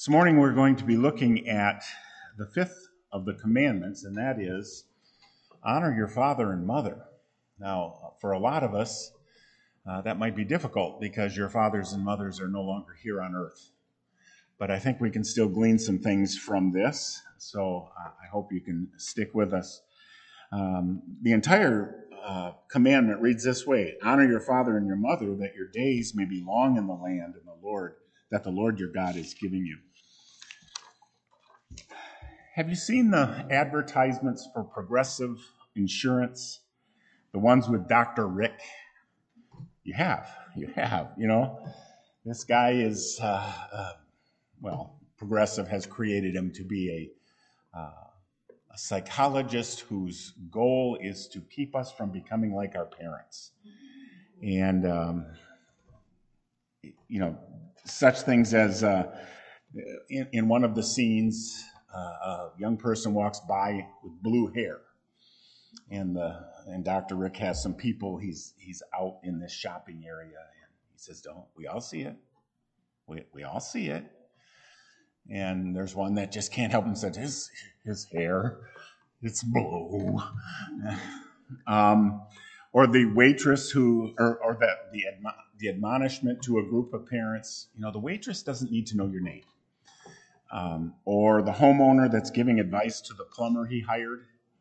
This morning we're going to be looking at the fifth of the commandments, and that is honor your father and mother. Now, for a lot of us, that might be difficult because your fathers and mothers are no longer here on earth. But I think we can still glean some things from this, so I hope you can stick with us. The entire commandment reads this way: honor your father and your mother, that your days may be long in the land and that the Lord your God is giving you. Have you seen the advertisements for Progressive Insurance? The ones with Dr. Rick? You have. You know, this guy is, Progressive has created him to be a psychologist whose goal is to keep us from becoming like our parents. And, such things as in one of the scenes, a young person walks by with blue hair, and Dr. Rick has some people. He's out in this shopping area, and he says, "Don't we all see it? We all see it." And there's one that just can't help himself. His hair, it's blue. Or the waitress or the admonishment to a group of parents. You know, the waitress doesn't need to know your name. Or the homeowner that's giving advice to the plumber he hired.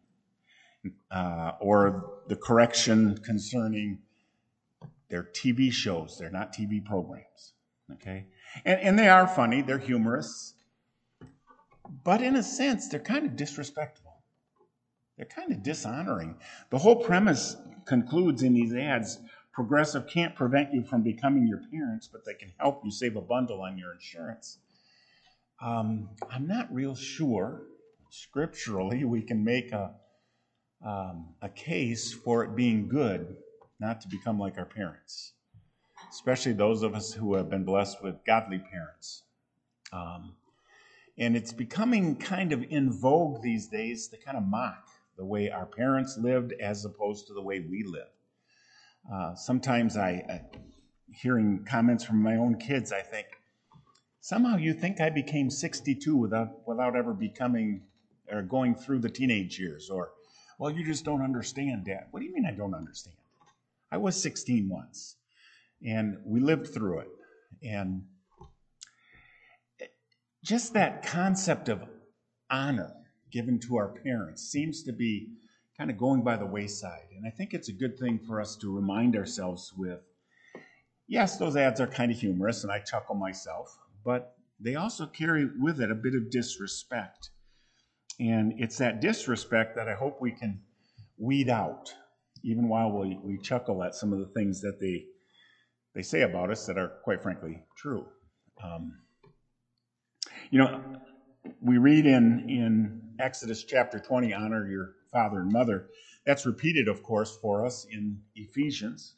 Or the correction concerning their TV shows. They're not TV programs. Okay? And they are funny. They're humorous. But in a sense, they're kind of disrespectful. They're kind of dishonoring. The whole premise concludes in these ads: Progressive can't prevent you from becoming your parents, but they can help you save a bundle on your insurance. I'm not real sure scripturally we can make a case for it being good not to become like our parents, especially those of us who have been blessed with godly parents. And it's becoming kind of in vogue these days to kind of mock the way our parents lived as opposed to the way we live. Sometimes hearing comments from my own kids, I think, somehow you think I became 62 without ever becoming or going through the teenage years. Or, well, you just don't understand, Dad. What do you mean I don't understand? I was 16 once, and we lived through it. And just that concept of honor given to our parents seems to be kind of going by the wayside. And I think it's a good thing for us to remind ourselves with, yes, those ads are kind of humorous, and I chuckle myself, but they also carry with it a bit of disrespect. And it's that disrespect that I hope we can weed out, even while we chuckle at some of the things that they say about us that are, quite frankly, true. We read in Exodus chapter 20, honor your father and mother. That's repeated, of course, for us in Ephesians.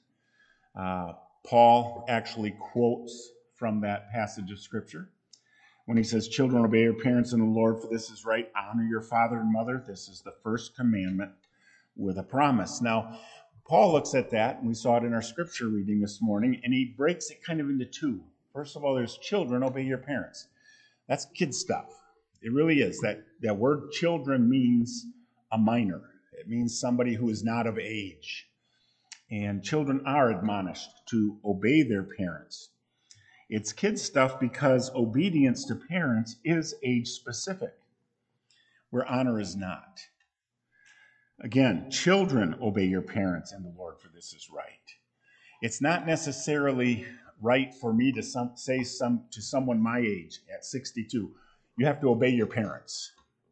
Paul actually quotes from that passage of Scripture when he says, "Children, obey your parents in the Lord, for this is right. Honor your father and mother. This is the first commandment with a promise." Now, Paul looks at that, and we saw it in our Scripture reading this morning, and he breaks it kind of into two. First of all, there's children, obey your parents. That's kid stuff. It really is. That word children means a minor. It means somebody who is not of age. And children are admonished to obey their parents. It's kid stuff because obedience to parents is age specific, where honor is not. Again, children, obey your parents in the Lord, for this is right. It's not necessarily right for me to say to someone my age at 62, you have to obey your parents.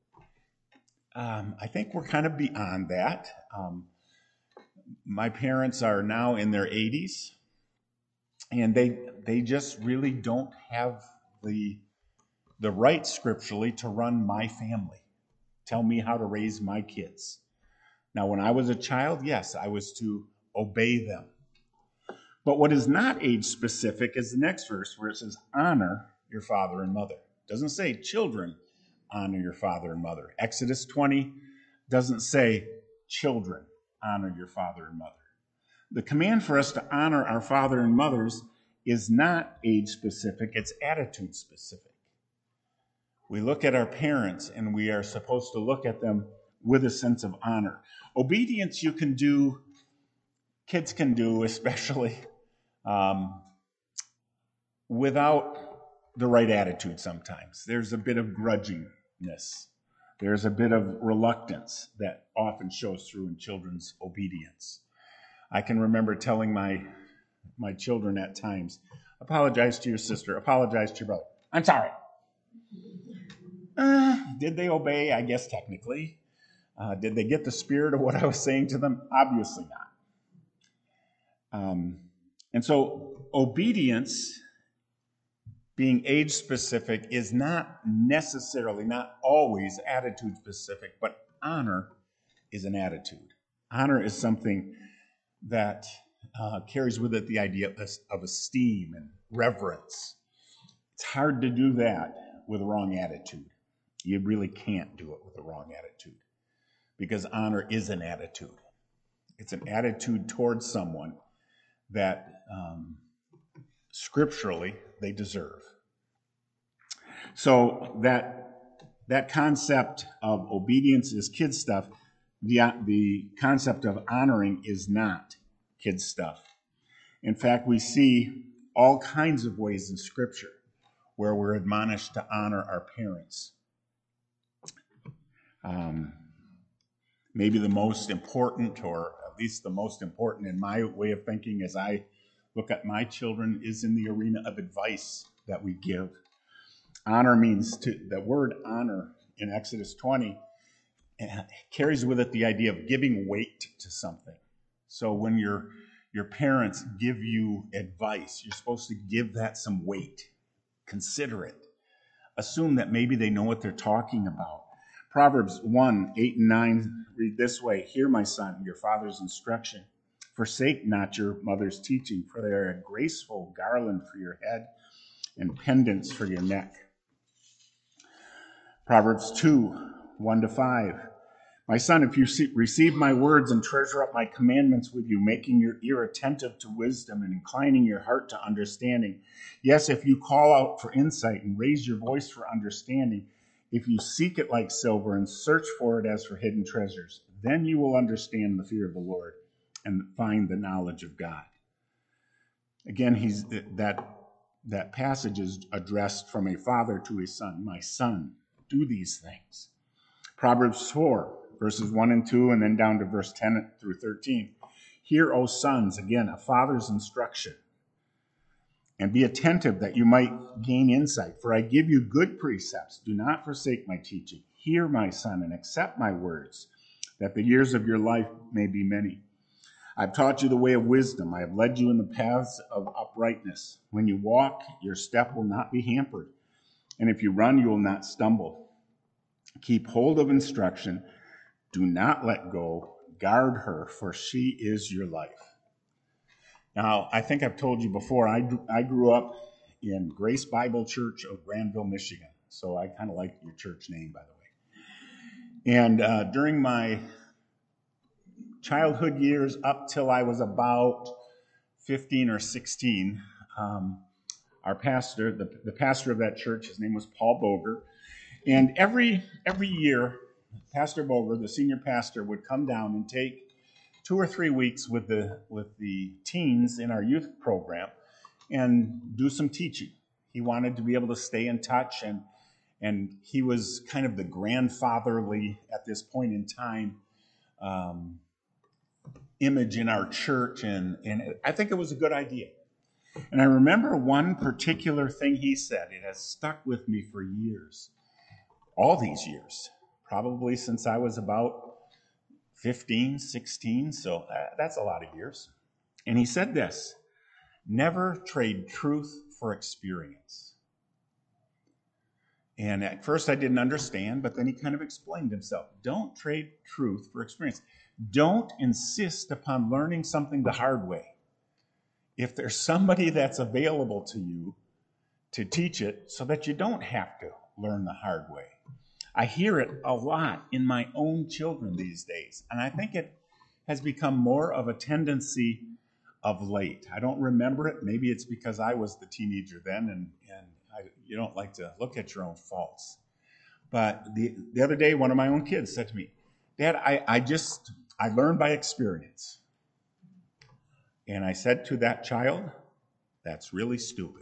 I think we're kind of beyond that. My parents are now in their 80s, and they just really don't have the right scripturally to run my family, tell me how to raise my kids. Now, when I was a child, yes, I was to obey them. But what is not age-specific is the next verse where it says, honor your father and mother. It doesn't say, children, honor your father and mother. Exodus 20 doesn't say, children, honor your father and mother. The command for us to honor our father and mothers is not age-specific, it's attitude-specific. We look at our parents, and we are supposed to look at them with a sense of honor. Obedience you can do, kids can do especially, without the right attitude sometimes. There's a bit of grudgingness. There's a bit of reluctance that often shows through in children's obedience. I can remember telling my children at times, apologize to your sister, apologize to your brother. I'm sorry. Did they obey? I guess technically. Did they get the spirit of what I was saying to them? Obviously not. And so obedience, being age specific, is not necessarily, not always attitude specific, but honor is an attitude. Honor is something that carries with it the idea of esteem and reverence. It's hard to do that with a wrong attitude. You really can't do it with a wrong attitude, because honor is an attitude. It's an attitude towards someone that scripturally they deserve. So that concept of obedience is kid stuff. The concept of honoring is not kid stuff. In fact, we see all kinds of ways in Scripture where we're admonished to honor our parents. Maybe the most important, or at least the most important in my way of thinking as I look at my children, is in the arena of advice that we give. Honor means the word honor in Exodus 20 carries with it the idea of giving weight to something. So when your parents give you advice, you're supposed to give that some weight. Consider it. Assume that maybe they know what they're talking about. Proverbs 1, 8 and 9 read this way: Hear, my son, your father's instruction. Forsake not your mother's teaching, for they are a graceful garland for your head and pendants for your neck. Proverbs 2, 1 to 5. My son, if you receive my words and treasure up my commandments with you, making your ear attentive to wisdom and inclining your heart to understanding. Yes, if you call out for insight and raise your voice for understanding, if you seek it like silver and search for it as for hidden treasures, then you will understand the fear of the Lord and find the knowledge of God. Again, that passage is addressed from a father to his son. My son, do these things. Proverbs 4, verses 1 and 2, and then down to verse 10 through 13. Hear, O sons, again, a father's instruction, and be attentive that you might gain insight. For I give you good precepts. Do not forsake my teaching. Hear, my son, and accept my words, that the years of your life may be many. I've taught you the way of wisdom. I have led you in the paths of uprightness. When you walk, your step will not be hampered, and if you run, you will not stumble. Keep hold of instruction. Do not let go. Guard her, for she is your life. Now, I think I've told you before, I grew up in Grace Bible Church of Granville, Michigan. So I kind of like your church name, by the way. And during my childhood years up till I was about 15 or 16, our pastor, the pastor of that church, his name was Paul Boger. And every year, Pastor Boger, the senior pastor, would come down and take 2 or 3 weeks with the teens in our youth program and do some teaching. He wanted to be able to stay in touch, and he was kind of the grandfatherly, at this point in time, image in our church, and I think it was a good idea. And I remember one particular thing he said. It has stuck with me for years, all these years, probably since I was about 15, 16, so that's a lot of years. And he said this: never trade truth for experience. And at first I didn't understand, but then he kind of explained himself. Don't trade truth for experience. Don't insist upon learning something the hard way. If there's somebody that's available to you to teach it so that you don't have to learn the hard way. I hear it a lot in my own children these days, and I think it has become more of a tendency of late. I don't remember it. Maybe it's because I was the teenager then, and you don't like to look at your own faults. But the other day, one of my own kids said to me, Dad, I learned by experience. And I said to that child, that's really stupid.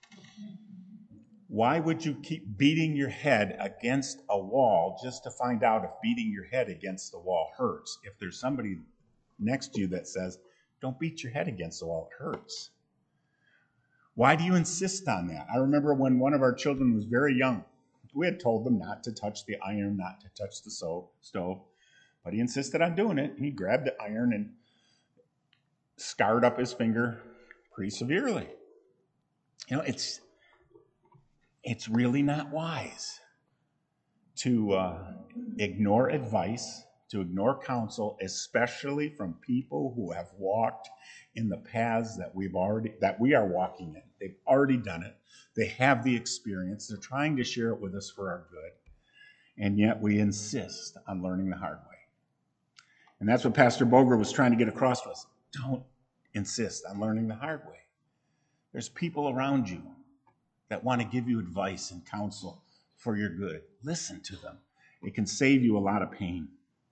Why would you keep beating your head against a wall just to find out if beating your head against the wall hurts? If there's somebody next to you that says, don't beat your head against the wall, it hurts. Why do you insist on that? I remember when one of our children was very young, we had told them not to touch the iron, not to touch the stove, but he insisted on doing it. He grabbed the iron and scarred up his finger pretty severely. You know, it's really not wise to ignore advice, to ignore counsel, especially from people who have walked in the paths that we are walking in. They've already done it. They have the experience. They're trying to share it with us for our good. And yet we insist on learning the hard way. And that's what Pastor Boger was trying to get across to us. Don't insist on learning the hard way. There's people around you that want to give you advice and counsel for your good. Listen to them. It can save you a lot of pain.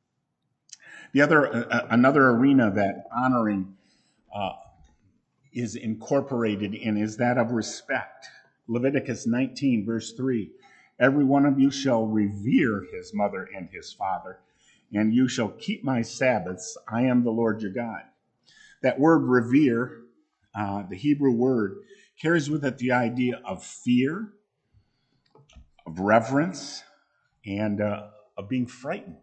Another arena that honoring is incorporated in is that of respect. Leviticus 19, verse 3. Every one of you shall revere his mother and his father, and you shall keep my Sabbaths. I am the Lord your God. That word revere, the Hebrew word, carries with it the idea of fear, of reverence, and of being frightened.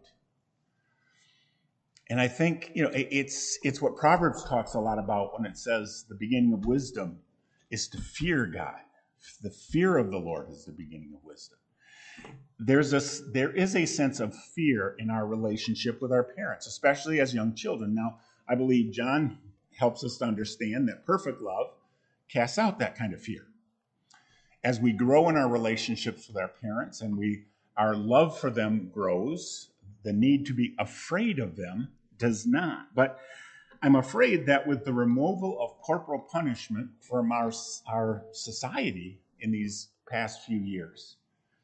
And I think, it's what Proverbs talks a lot about when it says the beginning of wisdom is to fear God. The fear of the Lord is the beginning of wisdom. There is a sense of fear in our relationship with our parents, especially as young children. Now, I believe John helps us to understand that perfect love casts out that kind of fear. As we grow in our relationships with our parents and our love for them grows, the need to be afraid of them does not. But I'm afraid that with the removal of corporal punishment from our society in these past few years,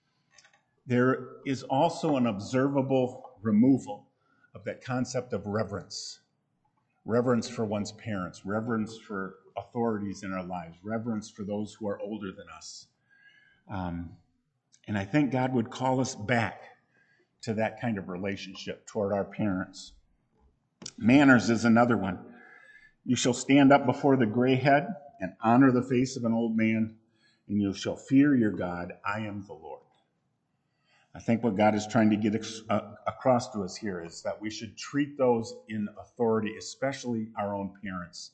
there is also an observable removal of that concept of reverence. Reverence for one's parents, reverence for authorities in our lives, reverence for those who are older than us. And I think God would call us back to that kind of relationship toward our parents. Manners is another one. You shall stand up before the gray head and honor the face of an old man, and you shall fear your God. I am the Lord. I think what God is trying to get across to us here is that we should treat those in authority, especially our own parents,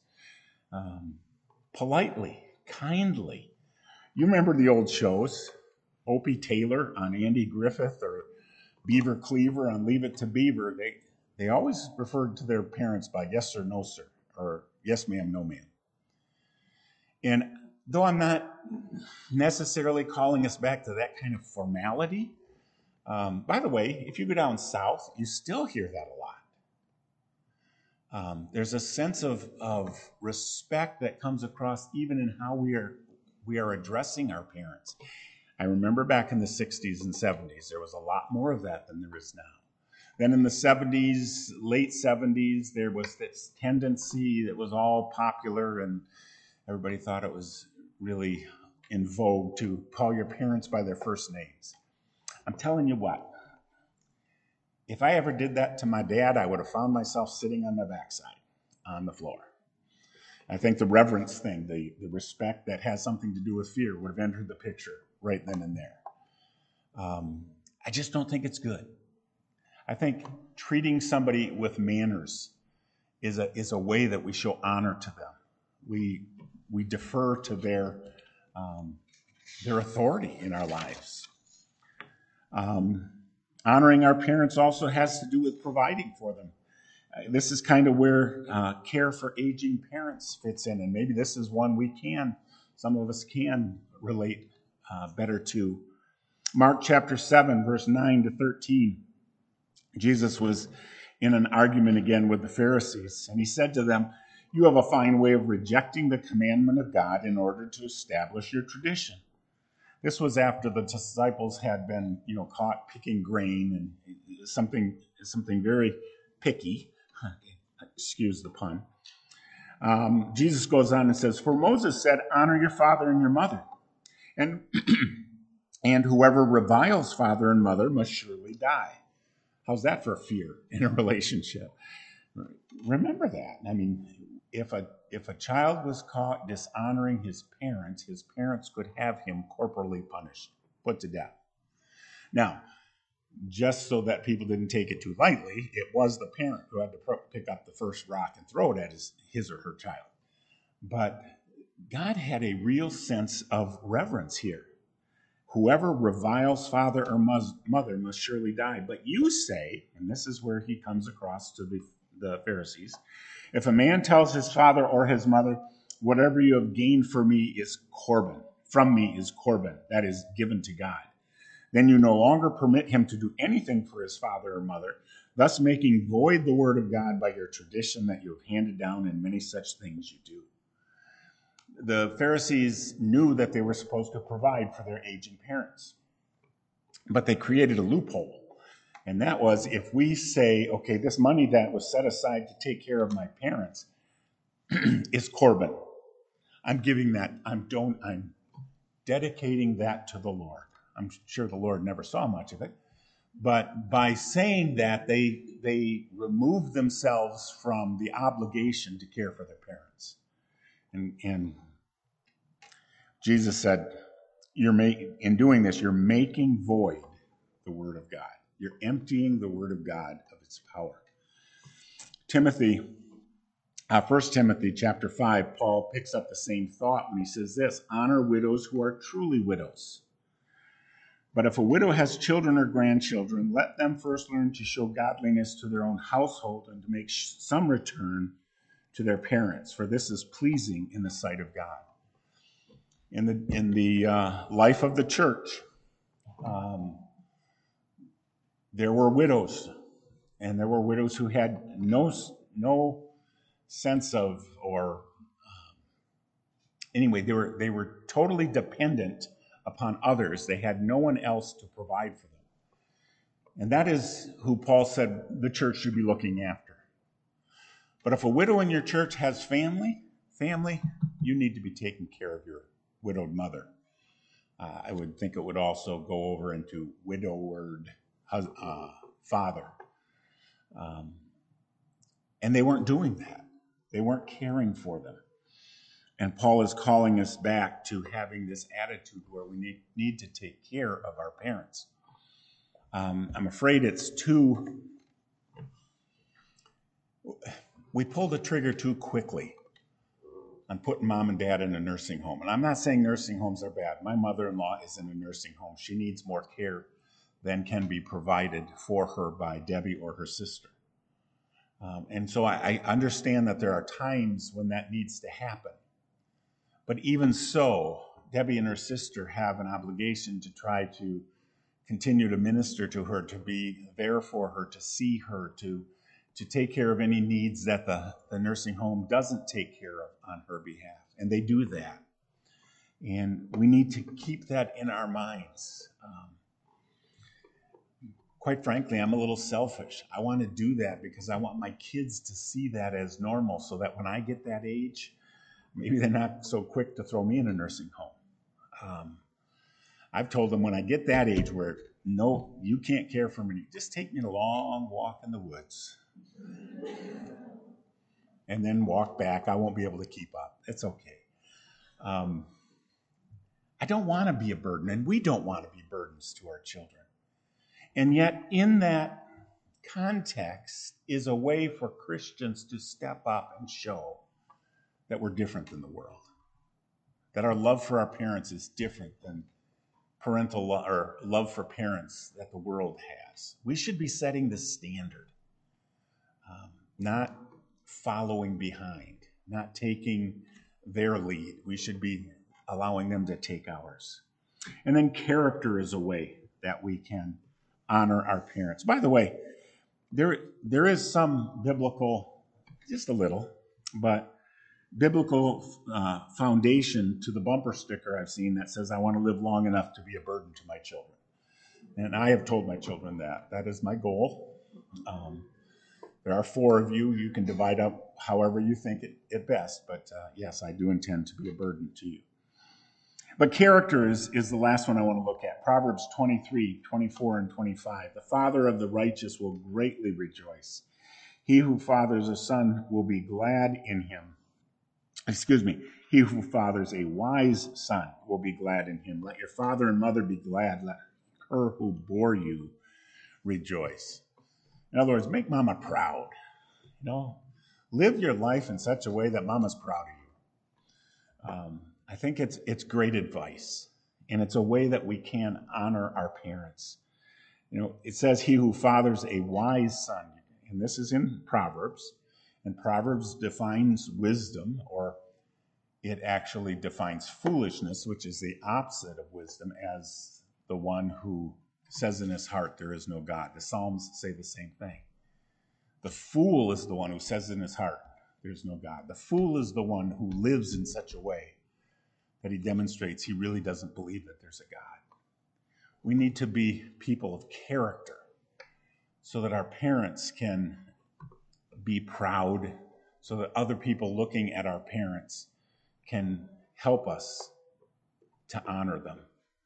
politely, kindly. You remember the old shows, Opie Taylor on Andy Griffith or Beaver Cleaver on Leave It to Beaver. They always referred to their parents by yes or no, sir, or yes, ma'am, no, ma'am. And though I'm not necessarily calling us back to that kind of formality, by the way, if you go down south, you still hear that a lot. There's a sense of respect that comes across even in how we are addressing our parents. I remember back in the 60s and 70s, there was a lot more of that than there is now. Then in the 70s, late 70s, there was this tendency that was all popular and everybody thought it was really in vogue to call your parents by their first names. I'm telling you what, if I ever did that to my dad, I would have found myself sitting on my backside on the floor. I think the reverence thing, the respect that has something to do with fear would have entered the picture right then and there. I just don't think it's good. I think treating somebody with manners is a way that we show honor to them. We defer to their authority in our lives. Honoring our parents also has to do with providing for them. This is kind of where care for aging parents fits in, and maybe this is one some of us can relate better to. Mark chapter 7, verse 9 to 13. Jesus was in an argument again with the Pharisees, and he said to them, "You have a fine way of rejecting the commandment of God in order to establish your tradition. This was after the disciples had been, caught picking grain and something very picky. Excuse the pun. Jesus goes on and says, "For Moses said, 'Honor your father and your mother,' and and whoever reviles father and mother must surely die." How's that for fear in a relationship? Remember that. I mean, if a child was caught dishonoring his parents could have him corporally punished, put to death. Now, just so that people didn't take it too lightly, it was the parent who had to pick up the first rock and throw it at his or her child. But God had a real sense of reverence here. Whoever reviles father or mother must surely die. But you say, and this is where he comes across to the Pharisees, if a man tells his father or his mother, "Whatever you have gained from me is Corban," that is given to God, then you no longer permit him to do anything for his father or mother, thus making void the word of God by your tradition that you have handed down, and many such things you do. The Pharisees knew that they were supposed to provide for their aging parents, but they created a loophole. And that was, if we say, okay, this money that was set aside to take care of my parents is Corban. I'm giving that, I'm dedicating that to the Lord. I'm sure the Lord never saw much of it. But by saying that, they removed themselves from the obligation to care for their parents. And Jesus said, in doing this, you're making void the word of God. You're emptying the word of God of its power. 1 Timothy chapter 5, Paul picks up the same thought when he says this: "Honor widows who are truly widows. But if a widow has children or grandchildren, let them first learn to show godliness to their own household and to make some return to their parents, for this is pleasing in the sight of God." In the life of the church, there were widows, and there were widows who had no sense of, or anyway, they were totally dependent upon others. They had no one else to provide for them. And that is who Paul said the church should be looking after. But if a widow in your church has family, you need to be taking care of your widowed mother. I would think it would also go over into widowed father. And they weren't doing that. They weren't caring for them. And Paul is calling us back to having this attitude where we need to take care of our parents. I'm afraid we pull the trigger too quickly on putting mom and dad in a nursing home. And I'm not saying nursing homes are bad. My mother-in-law is in a nursing home. She needs more care than can be provided for her by Debbie or her sister. And so I understand that there are times when that needs to happen. But even so, Debbie and her sister have an obligation to try to continue to minister to her, to be there for her, to see her, to take care of any needs that the nursing home doesn't take care of on her behalf. And they do that. And we need to keep that in our minds. Quite frankly, I'm a little selfish. I want to do that because I want my kids to see that as normal, so that when I get that age, maybe they're not so quick to throw me in a nursing home. I've told them when I get that age where, no, you can't care for me, just take me a long walk in the woods. And then walk back. I won't be able to keep up. It's okay. I don't want to be a burden, and we don't want to be burdens to our children. And yet, in that context is a way for Christians to step up and show that we're different than the world, that our love for our parents is different than parental or love for parents that the world has. We should be setting the standard, not following behind, not taking their lead. We should be allowing them to take ours. And then character is a way that we can honor our parents. By the way, there is some biblical, just a little, but biblical foundation to the bumper sticker I've seen that says, I want to live long enough to be a burden to my children. And I have told my children that. That is my goal. There are 4 of you. You can divide up however you think it best. But yes, I do intend to be a burden to you. But character is the last one I want to look at. Proverbs 23, 24, and 25. The father of the righteous will greatly rejoice. He who fathers a son will be glad in him. He who fathers a wise son will be glad in him. Let your father and mother be glad. Let her who bore you rejoice. In other words, make mama proud. Live your life in such a way that mama's proud of you. I think it's great advice, and it's a way that we can honor our parents. It says he who fathers a wise son, and this is in Proverbs, and Proverbs defines wisdom, or it actually defines foolishness, which is the opposite of wisdom, as the one who says in his heart there is no God. The Psalms say the same thing. The fool is the one who says in his heart there's no God. The fool is the one who lives in such a way that he demonstrates he really doesn't believe that there's a God. We need to be people of character so that our parents can be proud, so that other people looking at our parents can help us to honor them.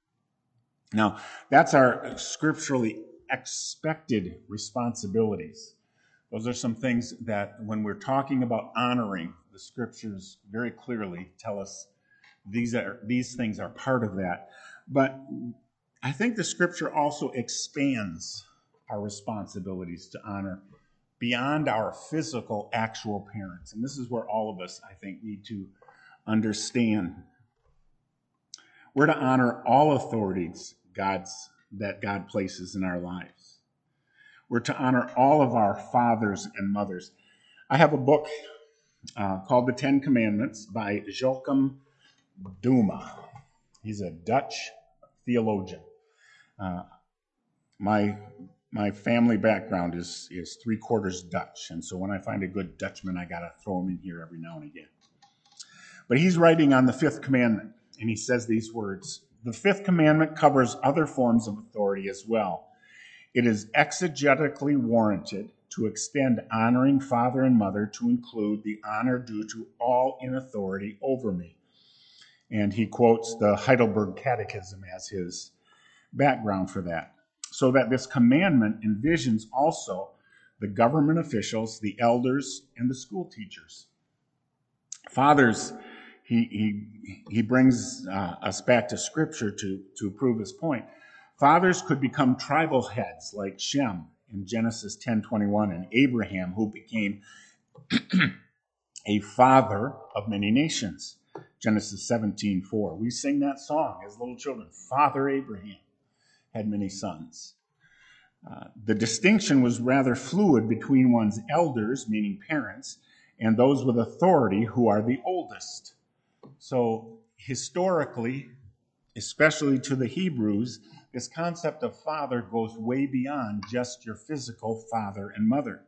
Now, that's our scripturally expected responsibilities. Those are some things that when we're talking about honoring, the scriptures very clearly tell us these things are part of that. But I think the scripture also expands our responsibilities to honor beyond our physical, actual parents. And this is where all of us, I think, need to understand. We're to honor all authorities that God places in our lives. We're to honor all of our fathers and mothers. I have a book called The 10 Commandments by Joachim Duma. He's a Dutch theologian. My family background is 3/4 Dutch, and so when I find a good Dutchman, I got to throw him in here every now and again. But he's writing on the 5th commandment, and he says these words: the 5th commandment covers other forms of authority as well. It is exegetically warranted to extend honoring father and mother to include the honor due to all in authority over me. And he quotes the Heidelberg Catechism as his background for that. So that this commandment envisions also the government officials, the elders, and the school teachers. Fathers, he brings us back to Scripture to prove his point. Fathers could become tribal heads like Shem in Genesis 10:21, and Abraham, who became a father of many nations. Genesis 17:4. We sing that song as little children. Father Abraham had many sons. The distinction was rather fluid between one's elders, meaning parents, and those with authority who are the oldest. So historically, especially to the Hebrews, this concept of father goes way beyond just your physical father and mother.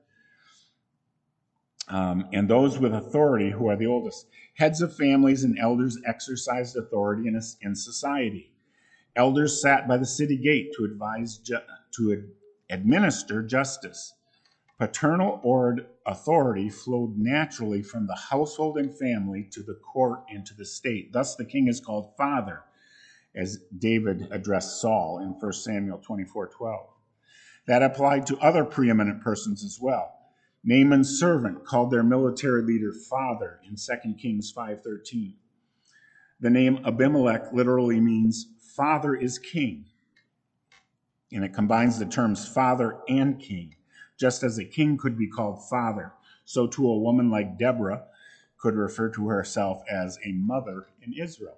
And those with authority who are the oldest. Heads of families and elders exercised authority in society. Elders sat by the city gate to administer justice. Paternal authority flowed naturally from the household and family to the court and to the state. Thus the king is called father, as David addressed Saul in 1 Samuel 24:12. That applied to other preeminent persons as well. Naaman's servant called their military leader father in 2 Kings 5:13. The name Abimelech literally means father is king, and it combines the terms father and king. Just as a king could be called father, so too a woman like Deborah could refer to herself as a mother in Israel.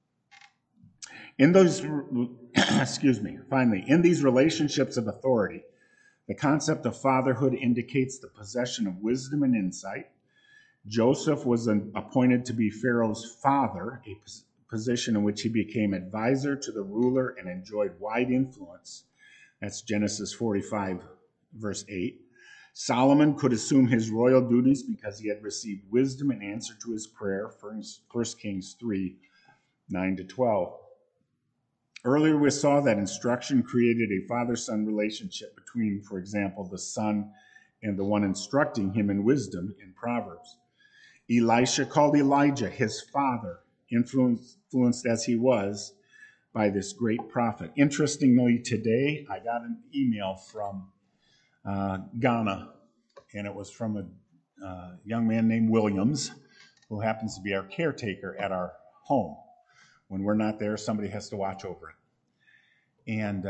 In those, finally, in these relationships of authority, the concept of fatherhood indicates the possession of wisdom and insight. Joseph was appointed to be Pharaoh's father, a position in which he became advisor to the ruler and enjoyed wide influence. That's Genesis 45, verse 8. Solomon could assume his royal duties because he had received wisdom in answer to his prayer, 1 Kings 3, 9 to 12. Earlier we saw that instruction created a father-son relationship between, for example, the son and the one instructing him in wisdom in Proverbs. Elisha called Elijah his father, influenced as he was by this great prophet. Interestingly, today I got an email from Ghana, and it was from a young man named Williams, who happens to be our caretaker at our home. When we're not there, somebody has to watch over it. And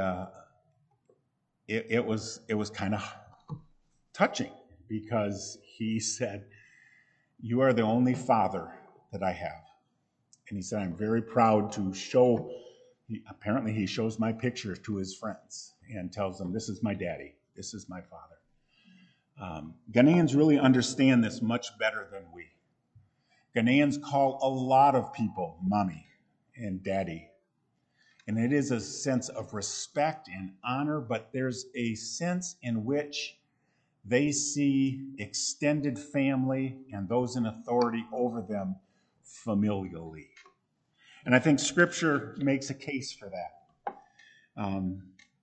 it was kind of touching, because he said, "You are the only father that I have." And he said, "I'm very proud to show," apparently he shows my picture to his friends and tells them, "This is my daddy. This is my father." Ghanaians really understand this much better than we. Ghanaians call a lot of people mommy and daddy. And it is a sense of respect and honor, but there's a sense in which they see extended family and those in authority over them familially. And I think Scripture makes a case for that.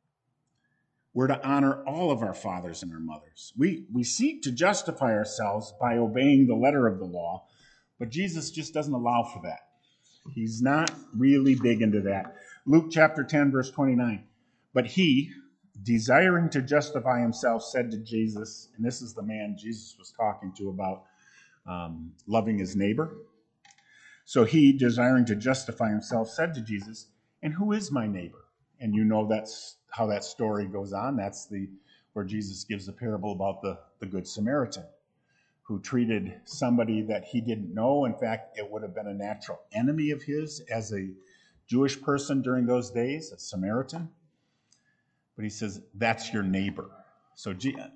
We're to honor all of our fathers and our mothers. We seek to justify ourselves by obeying the letter of the law, but Jesus just doesn't allow for that. He's not really big into that. Luke chapter 10, verse 29. But he, desiring to justify himself, said to Jesus, and this is the man Jesus was talking to about loving his neighbor. So he, desiring to justify himself, said to Jesus, "And who is my neighbor?" And you know that's how that story goes on. That's where Jesus gives the parable about the Good Samaritan, who treated somebody that he didn't know. In fact, it would have been a natural enemy of his as a Jewish person during those days, a Samaritan. But he says, that's your neighbor. So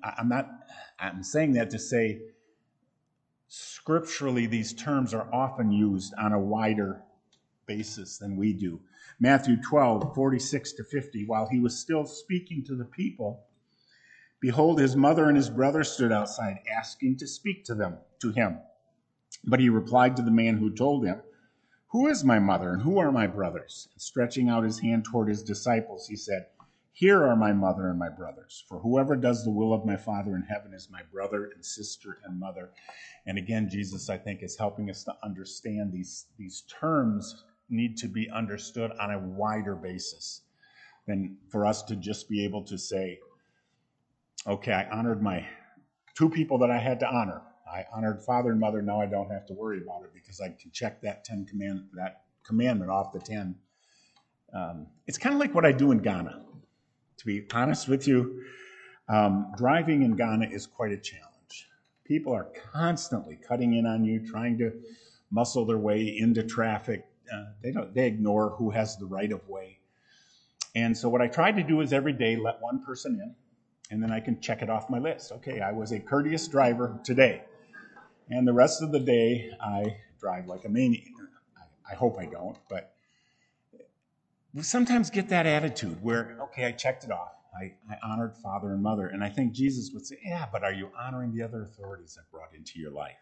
I'm saying that to say, scripturally, these terms are often used on a wider basis than we do. Matthew 12, 46 to 50, while he was still speaking to the people, behold, his mother and his brother stood outside, asking to speak to him. But he replied to the man who told him, "Who is my mother and who are my brothers?" And stretching out his hand toward his disciples, he said, "Here are my mother and my brothers. For whoever does the will of my Father in heaven is my brother and sister and mother." And again, Jesus, I think, is helping us to understand these terms need to be understood on a wider basis than for us to just be able to say, okay, I honored my two people that I had to honor. I honored father and mother. Now I don't have to worry about it because I can check that commandment off the 10. It's kind of like what I do in Ghana. To be honest with you, driving in Ghana is quite a challenge. People are constantly cutting in on you, trying to muscle their way into traffic. They ignore who has the right of way. And so what I try to do is every day let one person in, and then I can check it off my list. Okay, I was a courteous driver today. And the rest of the day, I drive like a maniac. I hope I don't, but we sometimes get that attitude where, okay, I checked it off. I honored father and mother. And I think Jesus would say, yeah, but are you honoring the other authorities I brought into your life?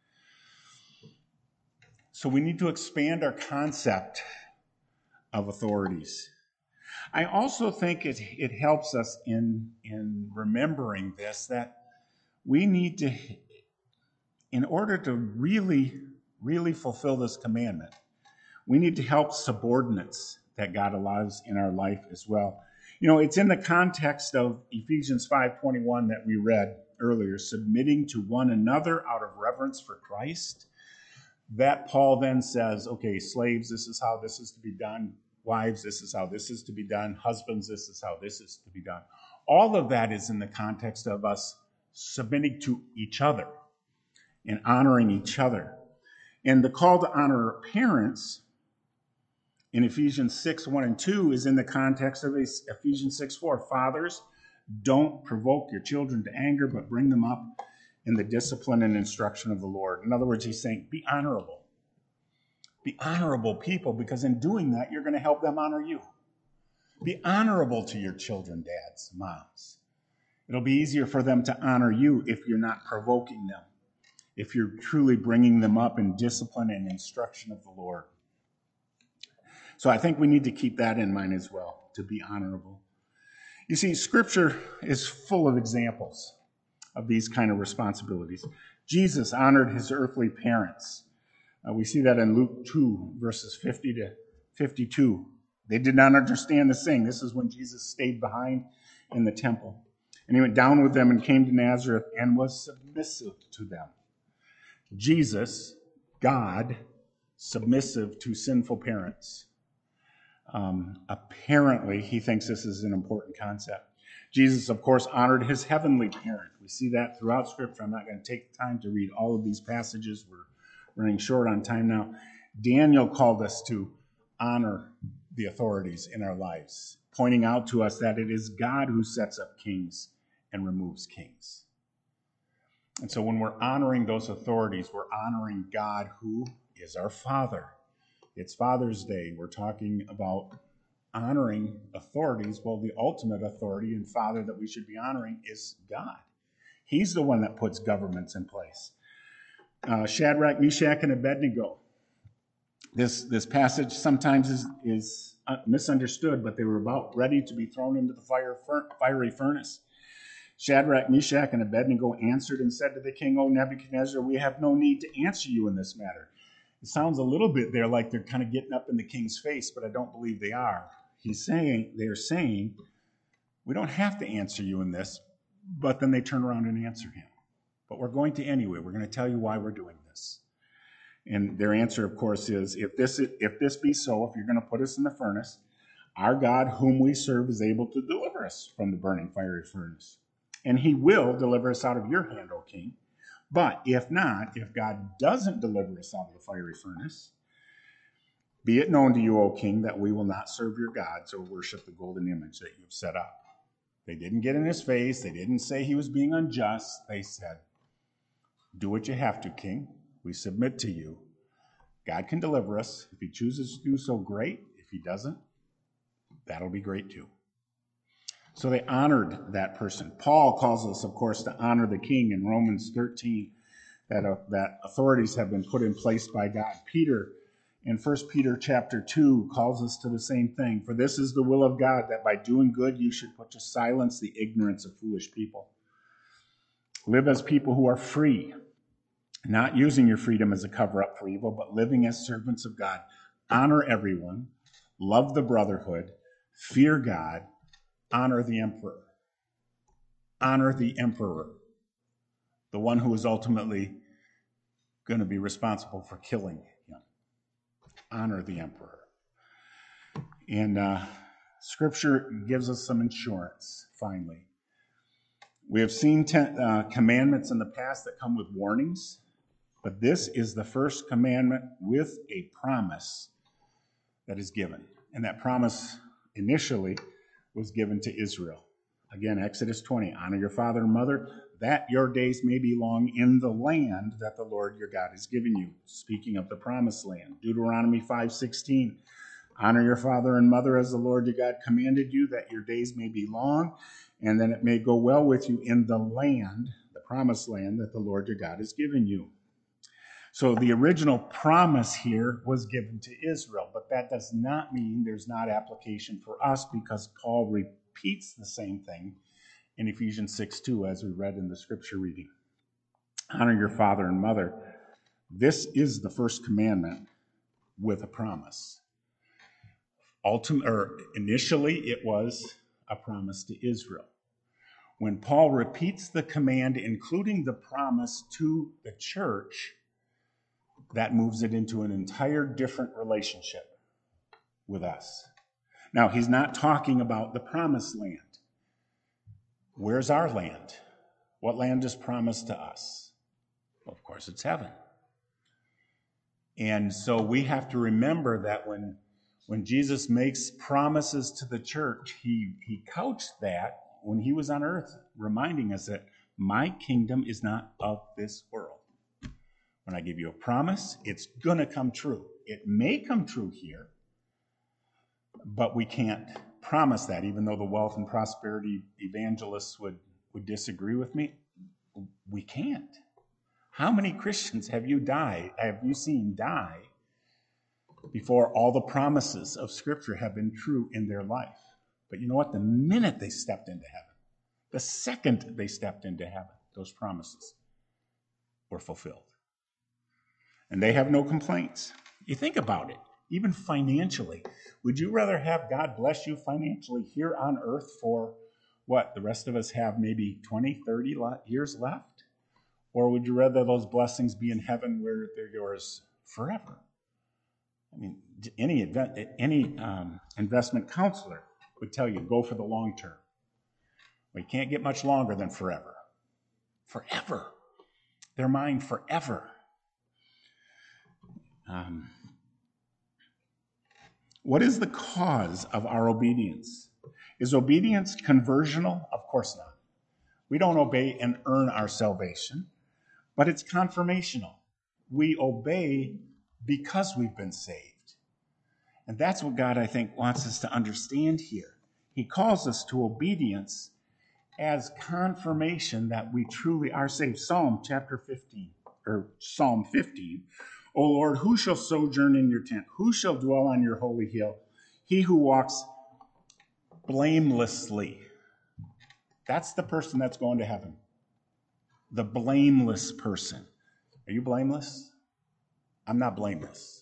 So we need to expand our concept of authorities. I also think it helps us in remembering this, that we need to, in order to really, really fulfill this commandment, we need to help subordinates that God allows in our life as well. You know, it's in the context of Ephesians 5:21 that we read earlier, submitting to one another out of reverence for Christ, that Paul then says, okay, slaves, this is how this is to be done. Wives, this is how this is to be done. Husbands, this is how this is to be done. All of that is in the context of us submitting to each other and honoring each other. And the call to honor our parents in Ephesians 6:1 and 2 is in the context of Ephesians 6:4. Fathers, don't provoke your children to anger, but bring them up in the discipline and instruction of the Lord. In other words, he's saying, be honorable. Be honorable people, because in doing that, you're going to help them honor you. Be honorable to your children, dads, moms. It'll be easier for them to honor you if you're not provoking them, if you're truly bringing them up in discipline and instruction of the Lord. So I think we need to keep that in mind as well, to be honorable. You see, Scripture is full of examples of these kind of responsibilities. Jesus honored his earthly parents. We see that in Luke 2, verses 50 to 52. They did not understand the saying. This is when Jesus stayed behind in the temple. And he went down with them and came to Nazareth and was submissive to them. Jesus, God, submissive to sinful parents. Apparently, he thinks this is an important concept. Jesus, of course, honored his heavenly parent. We see that throughout Scripture. I'm not going to take the time to read all of these passages. We're running short on time now. Daniel called us to honor the authorities in our lives, pointing out to us that it is God who sets up kings and removes kings. And so when we're honoring those authorities, we're honoring God, who is our Father. It's Father's Day. We're talking about honoring authorities. Well, the ultimate authority and Father that we should be honoring is God. He's the one that puts governments in place. Shadrach, Meshach, and Abednego. This passage sometimes is misunderstood, but they were about ready to be thrown into the fiery furnace. Shadrach, Meshach, and Abednego answered and said to the king, "O Nebuchadnezzar, we have no need to answer you in this matter." It sounds a little bit there like they're kind of getting up in the king's face, but I don't believe they are. They're saying, we don't have to answer you in this, but then they turn around and answer him. But we're going to anyway. We're going to tell you why we're doing this. And their answer, of course, is, if this be so, if you're going to put us in the furnace, our God whom we serve is able to deliver us from the burning fiery furnace. And he will deliver us out of your hand, O king. But if not, if God doesn't deliver us out of the fiery furnace, be it known to you, O king, that we will not serve your gods or worship the golden image that you've set up. They didn't get in his face. They didn't say he was being unjust. They said, do what you have to, king. We submit to you. God can deliver us. If he chooses to do so, great. If he doesn't, that'll be great too. So they honored that person. Paul calls us, of course, to honor the king in Romans 13, that authorities have been put in place by God. Peter, in 1 Peter chapter 2, calls us to the same thing. For this is the will of God, that by doing good you should put to silence the ignorance of foolish people. Live as people who are free, not using your freedom as a cover-up for evil, but living as servants of God. Honor everyone, love the brotherhood, fear God, honor the emperor. Honor the emperor, the one who is ultimately going to be responsible for killing him. Honor the emperor. And Scripture gives us some insurance, finally. We have seen commandments in the past that come with warnings, but this is the first commandment with a promise that is given. And that promise initially was given to Israel. Again, Exodus 20, honor your father and mother, that your days may be long in the land that the Lord your God has given you. Speaking of the promised land. Deuteronomy 5:16, honor your father and mother as the Lord your God commanded you, that your days may be long, and then it may go well with you in the land, the promised land that the Lord your God has given you. So the original promise here was given to Israel, but that does not mean there's not application for us, because Paul repeats the same thing in Ephesians 6:2, as we read in the scripture reading. Honor your father and mother. This is the first commandment with a promise. Initially, it was a promise to Israel. When Paul repeats the command, including the promise to the church, that moves it into an entire different relationship with us. Now, he's not talking about the promised land. Where's our land? What land is promised to us? Well, of course, it's heaven. And so we have to remember that when Jesus makes promises to the church, he couched that when he was on earth, reminding us that my kingdom is not of this world. When I give you a promise, it's going to come true. It may come true here, but we can't promise that, even though the wealth and prosperity evangelists would would disagree with me. We can't. How many Christians have you seen die before all the promises of Scripture have been true in their life? But you know what? The minute they stepped into heaven, the second they stepped into heaven, those promises were fulfilled. And they have no complaints. You think about it, even financially. Would you rather have God bless you financially here on earth for what? The rest of us have maybe 20, 30 years left? Or would you rather those blessings be in heaven where they're yours forever? I mean, any investment counselor would tell you, go for the long term. Well, you can't get much longer than forever. Forever. They're mine forever. What is the cause of our obedience? Is obedience conversional? Of course not. We don't obey and earn our salvation, but it's confirmational. We obey because we've been saved. And that's what God, I think, wants us to understand here. He calls us to obedience as confirmation that we truly are saved. Psalm 15. O Lord, who shall sojourn in your tent? Who shall dwell on your holy hill? He who walks blamelessly. That's the person that's going to heaven. The blameless person. Are you blameless? I'm not blameless.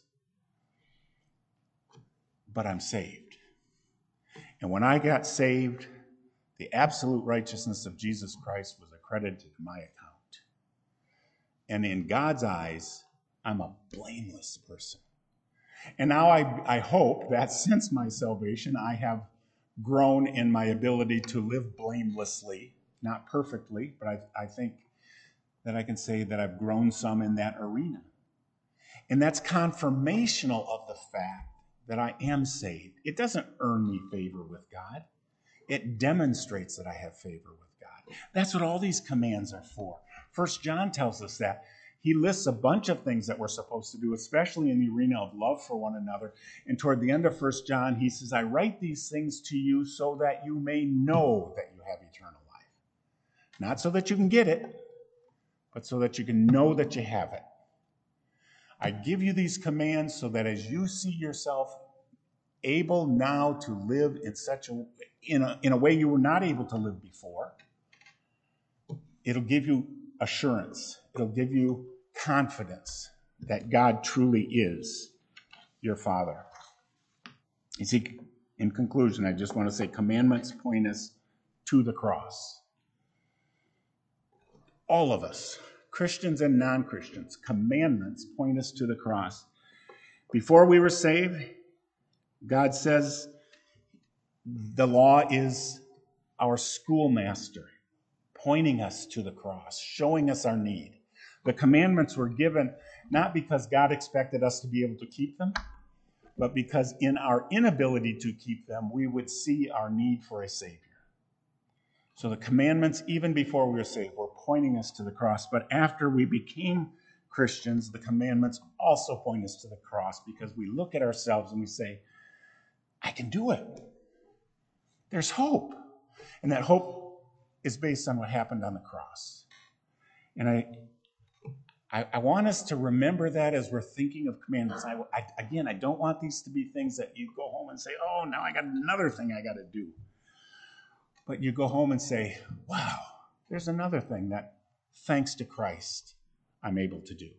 But I'm saved. And when I got saved, the absolute righteousness of Jesus Christ was accredited to my account. And in God's eyes, I'm a blameless person. And now I hope that since my salvation, I have grown in my ability to live blamelessly, not perfectly, but I think that I can say that I've grown some in that arena. And that's confirmational of the fact that I am saved. It doesn't earn me favor with God. It demonstrates that I have favor with God. That's what all these commands are for. 1 John tells us that. He lists a bunch of things that we're supposed to do, especially in the arena of love for one another. And toward the end of 1 John, he says, I write these things to you so that you may know that you have eternal life. Not so that you can get it, but so that you can know that you have it. I give you these commands so that as you see yourself able now to live in a way you were not able to live before, it'll give you assurance. It'll give you confidence that God truly is your Father. You see, in conclusion, I just want to say commandments point us to the cross. All of us, Christians and non-Christians, commandments point us to the cross. Before we were saved, God says the law is our schoolmaster, pointing us to the cross, showing us our need. The commandments were given not because God expected us to be able to keep them, but because in our inability to keep them, we would see our need for a Savior. So the commandments, even before we were saved, were pointing us to the cross. But after we became Christians, the commandments also point us to the cross because we look at ourselves and we say, I can do it. There's hope. And that hope is based on what happened on the cross. And I want us to remember that as we're thinking of commandments. I don't want these to be things that you go home and say, oh, now I got another thing I got to do. But you go home and say, wow, there's another thing that, thanks to Christ, I'm able to do.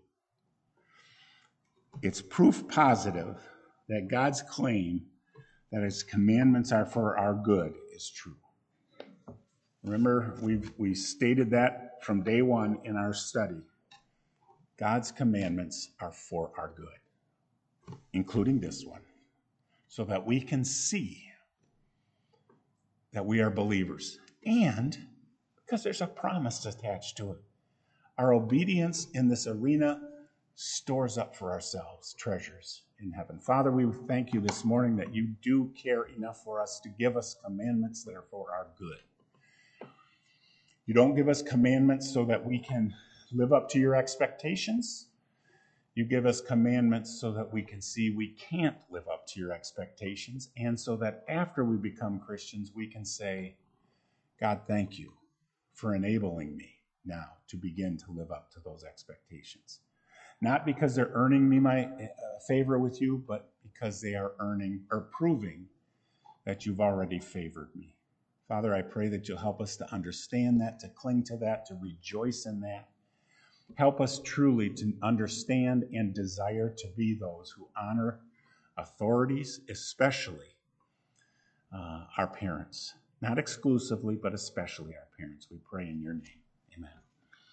It's proof positive that God's claim that his commandments are for our good is true. Remember, we stated that from day one in our study. God's commandments are for our good, including this one, so that we can see that we are believers. And because there's a promise attached to it. Our obedience in this arena stores up for ourselves treasures in heaven. Father, we thank you this morning that you do care enough for us to give us commandments that are for our good. You don't give us commandments so that we can live up to your expectations. You give us commandments so that we can see we can't live up to your expectations, and so that after we become Christians, we can say, God, thank you for enabling me now to begin to live up to those expectations. Not because they're earning me my favor with you, but because they are earning or proving that you've already favored me. Father, I pray that you'll help us to understand that, to cling to that, to rejoice in that. Help us truly to understand and desire to be those who honor authorities, especially our parents. Not exclusively, but especially our parents. We pray in your name.